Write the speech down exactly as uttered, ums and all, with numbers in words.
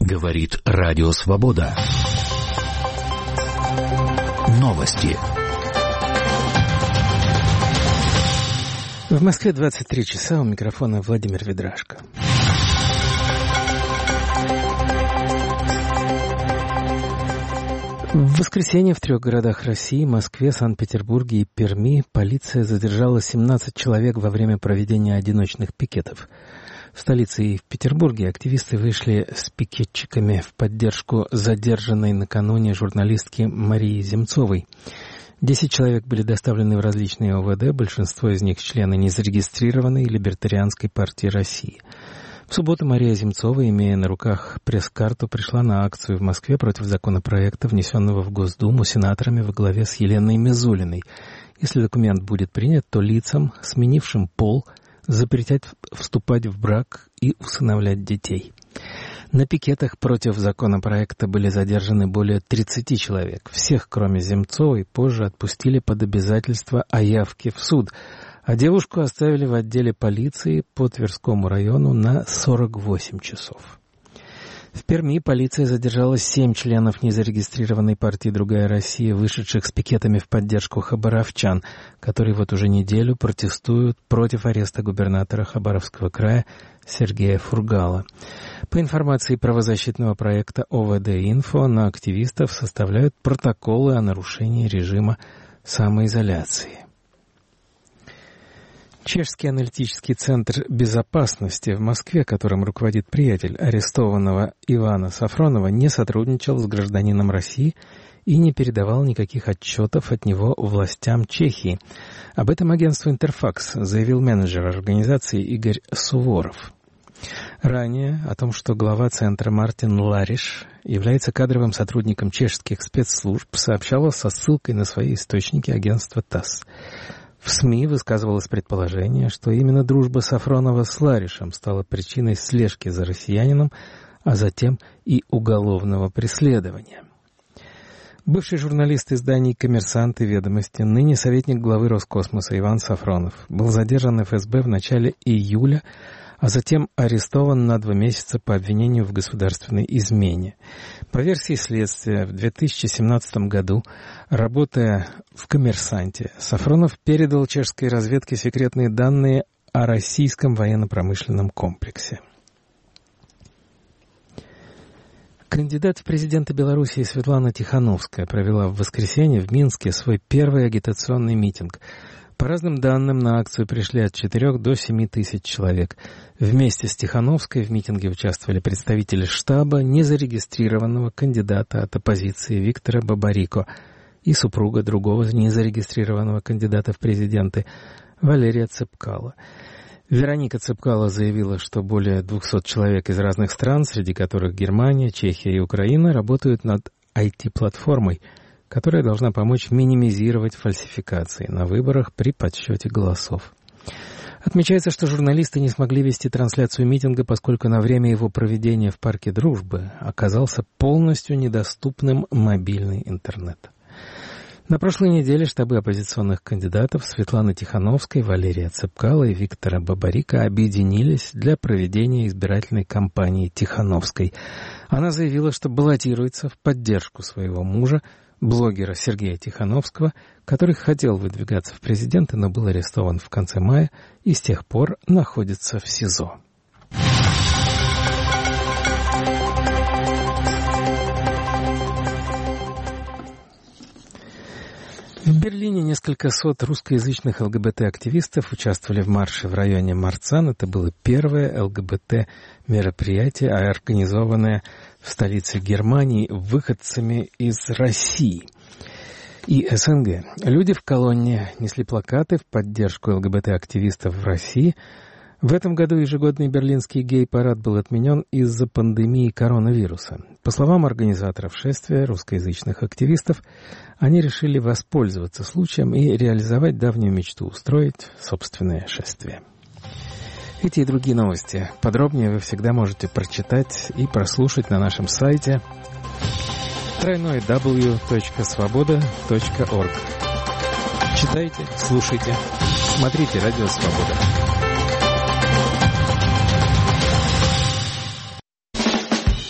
Говорит Радио Свобода. Новости. В Москве двадцать три часа, у микрофона Владимир Ведрашко. В воскресенье в трех городах России, Москве, Санкт-Петербурге и Перми, полиция задержала семнадцать человек во время проведения одиночных пикетов. В столице и в Петербурге активисты вышли с пикетчиками в поддержку задержанной накануне журналистки Марии Земцовой. Десять человек были доставлены в различные о вэ дэ, большинство из них члены незарегистрированной Либертарианской партии России. В субботу Мария Земцова, имея на руках пресс-карту, пришла на акцию в Москве против законопроекта, внесенного в Госдуму сенаторами во главе с Еленой Мизулиной. Если документ будет принят, то лицам, сменившим пол, запретят вступать в брак и усыновлять детей. На пикетах против законопроекта были задержаны более тридцати человек. Всех, кроме Земцовой, позже отпустили под обязательство о явке в суд, а девушку оставили в отделе полиции по Тверскому району на сорок восемь часов. В Перми полиция задержала семь членов незарегистрированной партии «Другая Россия», вышедших с пикетами в поддержку хабаровчан, которые вот уже неделю протестуют против ареста губернатора Хабаровского края Сергея Фургала. По информации правозащитного проекта о вэ дэ-Инфо, на активистов составляют протоколы о нарушении режима самоизоляции. Чешский аналитический центр безопасности в Москве, которым руководит приятель арестованного Ивана Сафронова, не сотрудничал с гражданином России и не передавал никаких отчетов от него властям Чехии. Об этом агентству «Интерфакс» заявил менеджер организации Игорь Суворов. Ранее о том, что глава центра Мартин Лариш является кадровым сотрудником чешских спецслужб, сообщало со ссылкой на свои источники агентства ТАСС. В СМИ высказывалось предположение, что именно дружба Сафронова с Ларишем стала причиной слежки за россиянином, а затем и уголовного преследования. Бывший журналист изданий «Коммерсант» и «Ведомости», ныне советник главы Роскосмоса Иван Сафронов, был задержан эф эс бэ в начале июля, а затем арестован на два месяца по обвинению в государственной измене. По версии следствия, в две тысячи семнадцатом году, работая в «Коммерсанте», Сафронов передал чешской разведке секретные данные о российском военно-промышленном комплексе. Кандидат в президенты Белоруссии Светлана Тихановская провела в воскресенье в Минске свой первый агитационный митинг. По разным данным, на акцию пришли от четырёх до семи тысяч человек. Вместе с Тихановской в митинге участвовали представители штаба незарегистрированного кандидата от оппозиции Виктора Бабарико и супруга другого незарегистрированного кандидата в президенты Валерия Цепкало. Вероника Цепкало заявила, что более двухсот человек из разных стран, среди которых Германия, Чехия и Украина, работают над ай ти-платформой, которая должна помочь минимизировать фальсификации на выборах при подсчете голосов. Отмечается, что журналисты не смогли вести трансляцию митинга, поскольку на время его проведения в Парке Дружбы оказался полностью недоступным мобильный интернет. На прошлой неделе штабы оппозиционных кандидатов Светланы Тихановской, Валерия Цепкало и Виктора Бабарико объединились для проведения избирательной кампании Тихановской. Она заявила, что баллотируется в поддержку своего мужа, блогера Сергея Тихановского, который хотел выдвигаться в президенты, но был арестован в конце мая и с тех пор находится в СИЗО. В Берлине несколько сот русскоязычных эл гэ бэ тэ-активистов участвовали в марше в районе Марцан. Это было первое эл гэ бэ тэ-мероприятие, организованное в столице Германии выходцами из России и эс эн гэ. Люди в колонне несли плакаты в поддержку эл гэ бэ тэ-активистов в России. В этом году ежегодный берлинский гей-парад был отменен из-за пандемии коронавируса. По словам организаторов шествия, русскоязычных активистов, они решили воспользоваться случаем и реализовать давнюю мечту — устроить собственное шествие. Эти и другие новости подробнее вы всегда можете прочитать и прослушать на нашем сайте дабл ю дабл ю дабл ю точка свобода точка орг. Читайте, слушайте, смотрите Радио Свобода.